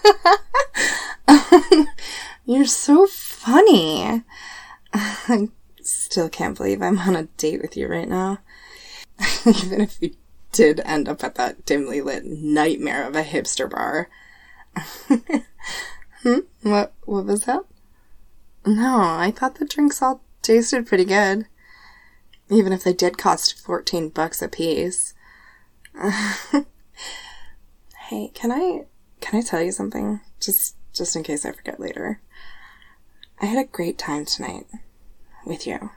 You're so funny. I still can't believe I'm on a date with you right now. Even if you did end up at that dimly lit nightmare of a hipster bar. What was that? No, I thought the drinks all tasted pretty good. Even if they did cost $14 a piece. Hey, can I tell you something? Just in case I forget later. I had a great time tonight. With you.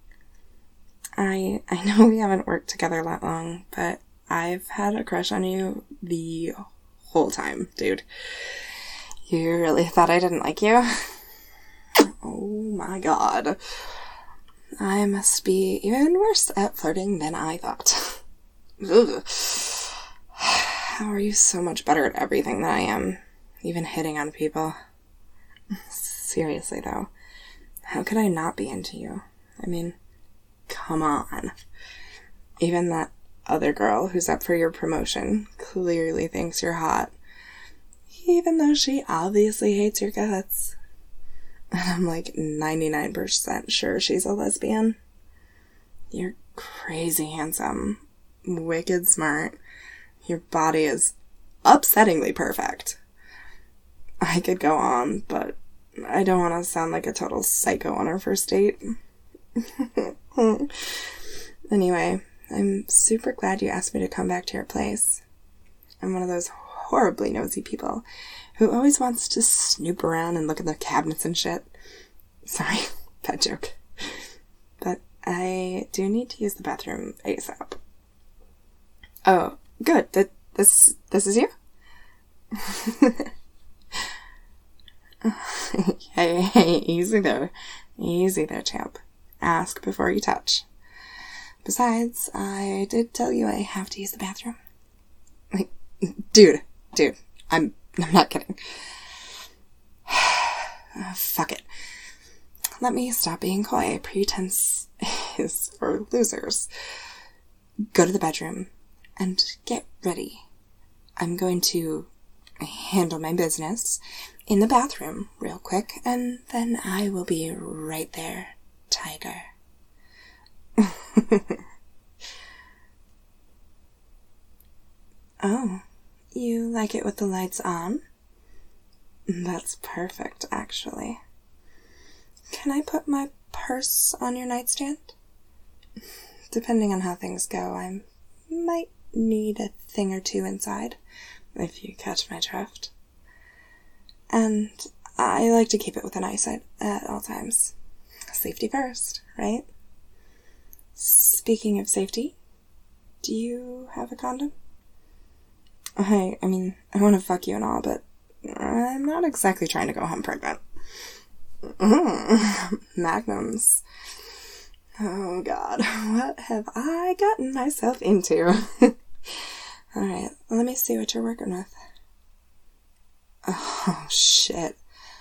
I know we haven't worked together that long, but I've had a crush on you the whole time, dude. You really thought I didn't like you? Oh my god. I must be even worse at flirting than I thought. Ugh. How are you so much better at everything than I am? Even hitting on people. Seriously, though. How could I not be into you? I mean, come on. Even that other girl who's up for your promotion clearly thinks you're hot. Even though she obviously hates your guts. And I'm like 99% sure she's a lesbian. You're crazy handsome. Wicked smart. Your body is upsettingly perfect. I could go on, but I don't want to sound like a total psycho on our first date. Anyway, I'm super glad you asked me to come back to your place. I'm one of those horribly nosy people who always wants to snoop around and look in the cabinets and shit. Sorry, bad joke. But I do need to use the bathroom ASAP. Oh, good. This is you? Hey, easy there. Easy there, champ. Ask before you touch. Besides, I did tell you I have to use the bathroom. Like, dude, I'm not kidding. Fuck it. Let me stop being coy. Pretense is for losers. Go to the bedroom and get ready. I'm going to handle my business in the bathroom real quick, and then I will be right there, tiger. Oh, you like it with the lights on? That's perfect, actually. Can I put my purse on your nightstand? Depending on how things go, I might need a thing or two inside, if you catch my drift. And I like to keep it within eyesight at all times. Safety first, right? Speaking of safety, do you have a condom? I mean, I want to fuck you and all, but I'm not exactly trying to go home pregnant. Magnums. Oh god, what have I gotten myself into? Alright, let me see what you're working with. Oh, shit.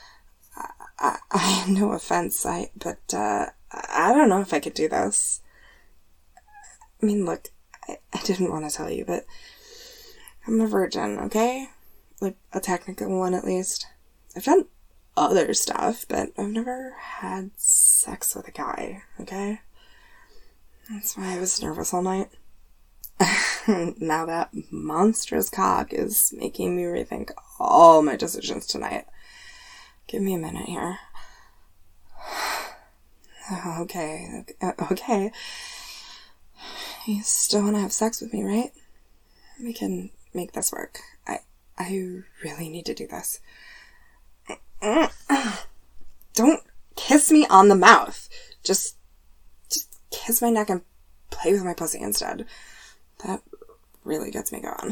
I no offense, but I don't know if I could do this. I mean, look, I didn't want to tell you, but I'm a virgin, okay? Like, a technical one, at least. I've done other stuff, but I've never had sex with a guy, okay? That's why I was nervous all night. Now that monstrous cock is making me rethink all my decisions tonight. Give me a minute here. Okay. You still want to have sex with me, right? We can make this work. I really need to do this. Don't kiss me on the mouth. Just kiss my neck and play with my pussy instead. That really gets me going.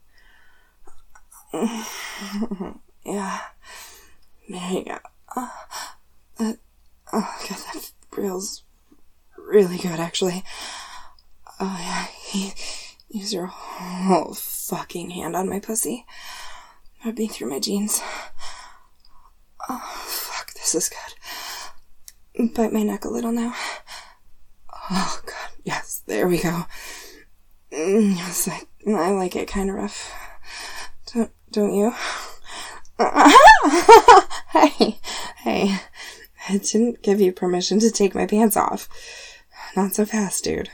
Yeah. There you go. God, that feels really good, actually. Oh, yeah. Use your whole fucking hand on my pussy. Rub me through my jeans. Oh, fuck, this is good. Bite my neck a little now. Oh, God, yes, there we go. Yes, I like it kind of rough. Don't you? Hey, hey. I didn't give you permission to take my pants off. Not so fast, dude.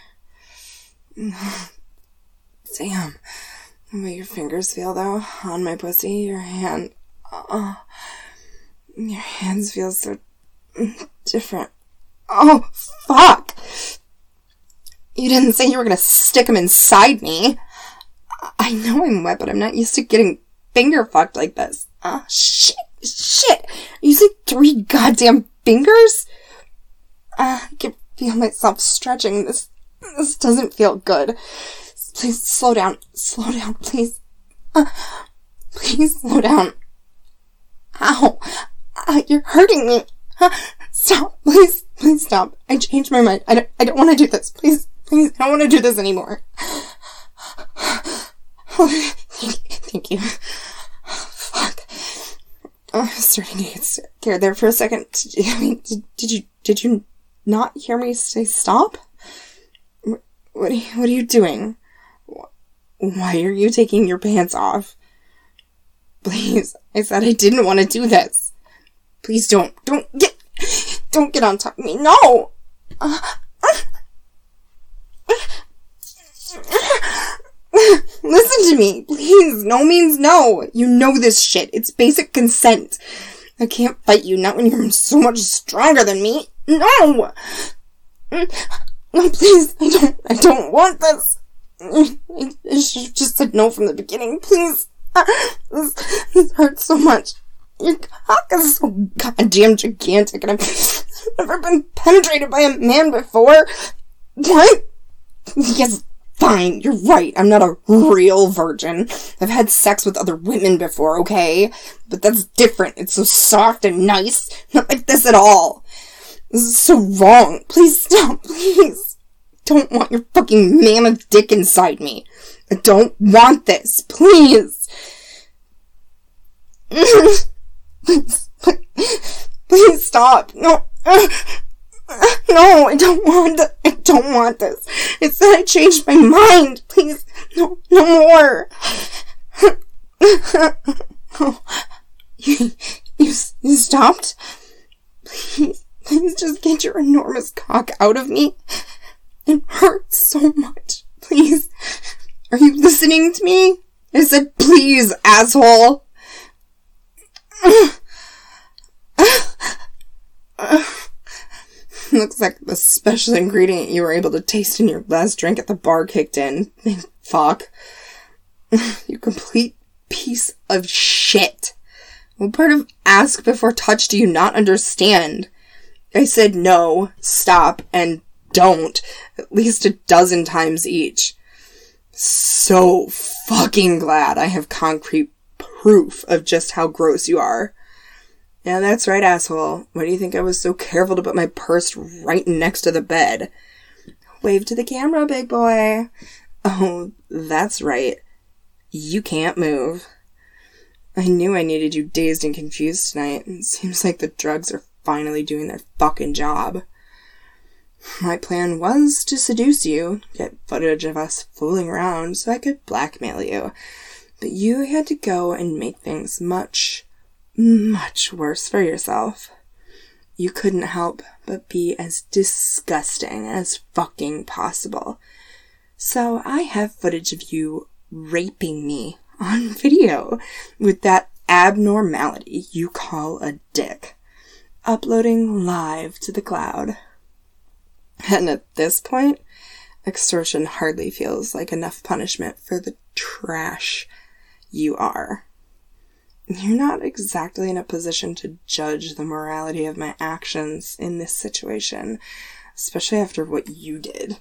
Damn. The way your fingers feel, though, on my pussy, your hand... your hands feel so different. Oh, fuck! You didn't say you were gonna stick them inside me. I know I'm wet, but I'm not used to getting finger fucked like this. Shit! Are you using 3 goddamn fingers? I can feel myself stretching. This doesn't feel good. Please slow down, please. Please slow down. Ow! You're hurting me. Stop, please stop. I changed my mind. I don't want to do this. Please, I don't want to do this anymore. Thank you. Fuck. I was starting to get scared there for a second. Did you not hear me say stop? What are you doing? Why are you taking your pants off? Please, I said I didn't want to do this. Please don't get on top of me. No! Listen to me, please. No means no. You know this shit. It's basic consent. I can't fight you, not when you're so much stronger than me. No! No, please. I don't want this. I should have just said no from the beginning. Please. This hurts so much. Your cock is so goddamn gigantic, and I've never been penetrated by a man before. What? Yes, fine, you're right. I'm not a real virgin. I've had sex with other women before, okay? But that's different. It's so soft and nice. Not like this at all. This is so wrong. Please stop, please. I don't want your fucking mammoth dick inside me. I don't want this. Please. Please stop. No. No, I don't want this. It's that I changed my mind. Please, no more. Oh, you stopped? Please just get your enormous cock out of me. It hurts so much. Please. Are you listening to me? I said please, asshole. Looks like the special ingredient you were able to taste in your last drink at the bar kicked in. Fuck. You complete piece of shit. What part of ask before touch do you not understand? I said no, stop, and don't. At least 12 times each. So fucking glad I have concrete proof of just how gross you are. Yeah, that's right, asshole. Why do you think I was so careful to put my purse right next to the bed? Wave to the camera, big boy. Oh, that's right. You can't move. I knew I needed you dazed and confused tonight. It seems like the drugs are finally doing their fucking job. My plan was to seduce you, get footage of us fooling around so I could blackmail you. But you had to go and make things much worse for yourself. You couldn't help but be as disgusting as fucking possible. So I have footage of you raping me on video with that abnormality you call a dick, uploading live to the cloud. And at this point, extortion hardly feels like enough punishment for the trash you are. You're not exactly in a position to judge the morality of my actions in this situation, especially after what you did.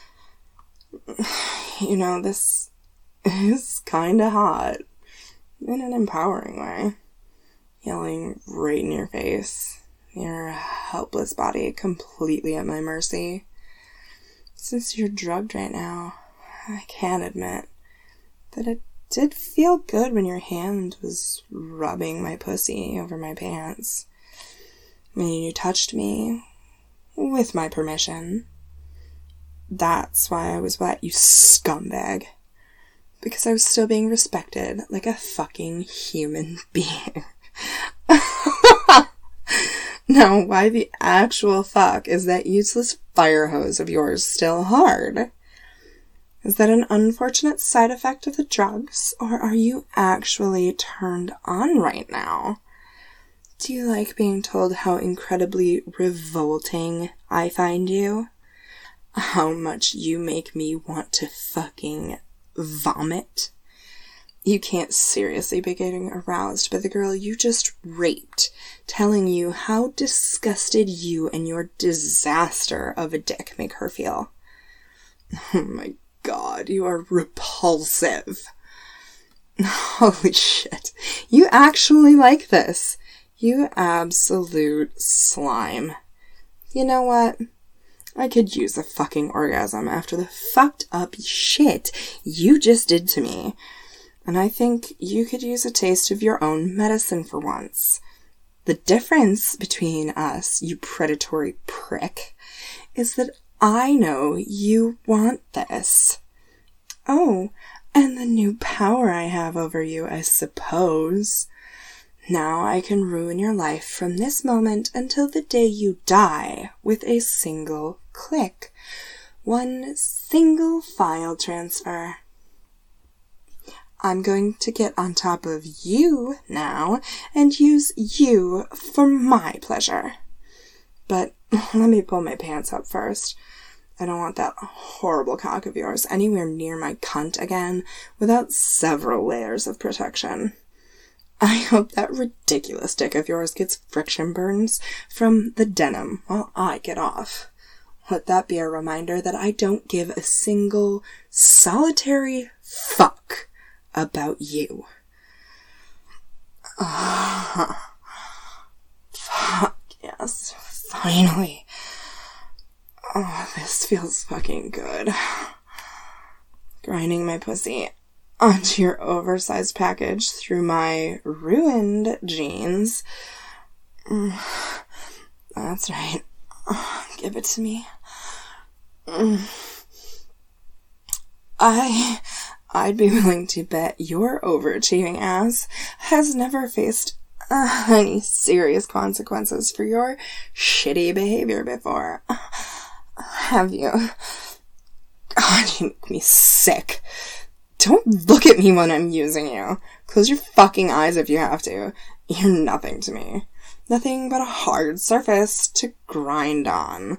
You know, this is kinda hot, in an empowering way. Yelling right in your face, your helpless body completely at my mercy. Since you're drugged right now, I can admit that it did feel good when your hand was rubbing my pussy over my pants. When you touched me, with my permission. That's why I was wet, you scumbag. because I was still being respected like a fucking human being. Now, why the actual fuck is that useless fire hose of yours still hard? Is that an unfortunate side effect of the drugs, or are you actually turned on right now? Do you like being told how incredibly revolting I find you? How much you make me want to fucking vomit? You can't seriously be getting aroused by the girl you just raped, telling you how disgusted you and your disaster of a dick make her feel. Oh my god, you are repulsive. Holy shit. You actually like this. You absolute slime. You know what? I could use a fucking orgasm after the fucked up shit you just did to me. And I think you could use a taste of your own medicine for once. The difference between us, you predatory prick, is that I know you want this. Oh, and the new power I have over you, I suppose. Now I can ruin your life from this moment until the day you die with a single click. One single file transfer. I'm going to get on top of you now and use you for my pleasure. But let me pull my pants up first. I don't want that horrible cock of yours anywhere near my cunt again without several layers of protection. I hope that ridiculous dick of yours gets friction burns from the denim while I get off. Let that be a reminder that I don't give a single solitary fuck about you. Fuck, yes, finally. Oh, this feels fucking good. Grinding my pussy onto your oversized package through my ruined jeans. That's right. Give it to me. I'd be willing to bet your overachieving ass has never faced any serious consequences for your shitty behavior before. Have you? God, you make me sick. Don't look at me when I'm using you. Close your fucking eyes if you have to. You're nothing to me. Nothing but a hard surface to grind on.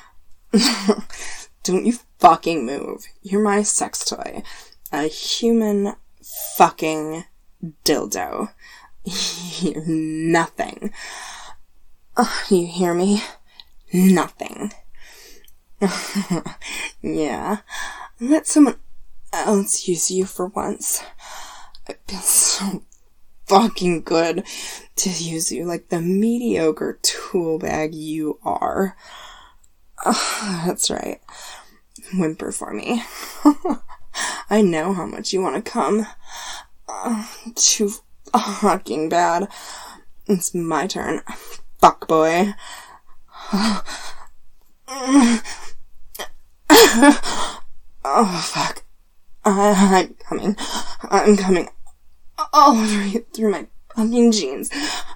Don't you fucking move. You're my sex toy. A human fucking dildo. You're nothing. You hear me? Nothing. Yeah. Let someone else use you for once. It feels so fucking good to use you like the mediocre tool bag you are. That's right. Whimper for me. I know how much you want to come. Too fucking bad. It's my turn. Fuck boy. Oh, fuck. I'm coming. I'm coming. All over you through my fucking jeans.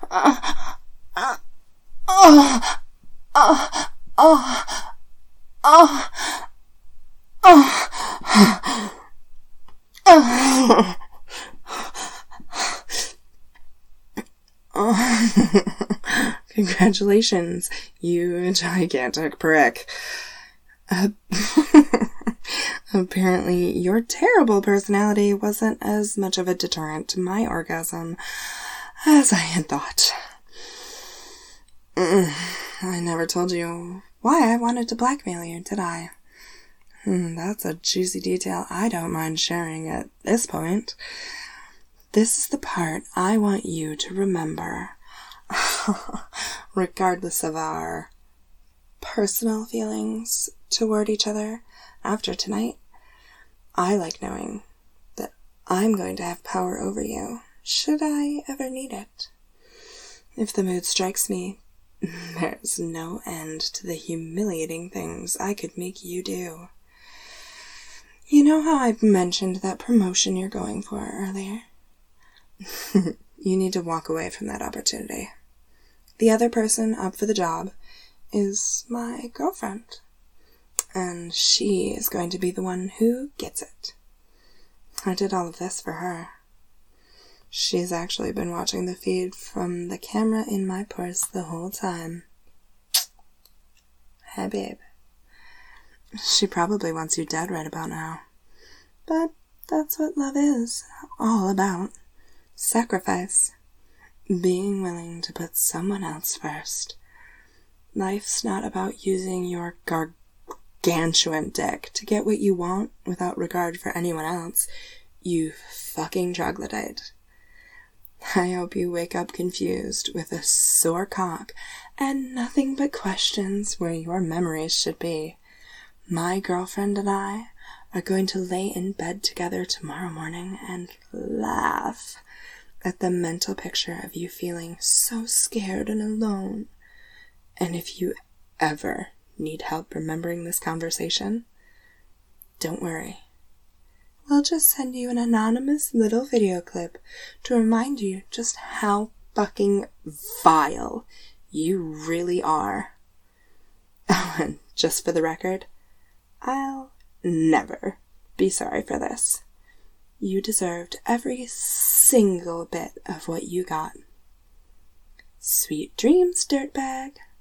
Congratulations, you gigantic prick. Apparently, your terrible personality wasn't as much of a deterrent to my orgasm as I had thought. I never told you why I wanted to blackmail you, did I? That's a juicy detail I don't mind sharing at this point. This is the part I want you to remember. Regardless of our personal feelings toward each other after tonight, I like knowing that I'm going to have power over you, should I ever need it. If the mood strikes me, there's no end to the humiliating things I could make you do. You know how I mentioned that promotion you're going for earlier? You need to walk away from that opportunity. The other person up for the job is my girlfriend, and she is going to be the one who gets it. I did all of this for her. She's actually been watching the feed from the camera in my purse the whole time. Hey, babe. She probably wants you dead right about now. But that's what love is all about. Sacrifice. Being willing to put someone else first. Life's not about using your gargantuan dick to get what you want without regard for anyone else. You fucking troglodyte. I hope you wake up confused with a sore cock and nothing but questions where your memories should be. My girlfriend and I are going to lay in bed together tomorrow morning and laugh at the mental picture of you feeling so scared and alone. And if you ever need help remembering this conversation, don't worry. We'll just send you an anonymous little video clip to remind you just how fucking vile you really are. Oh, and just for the record, I'll never be sorry for this. You deserved every single bit of what you got. Sweet dreams, dirtbag.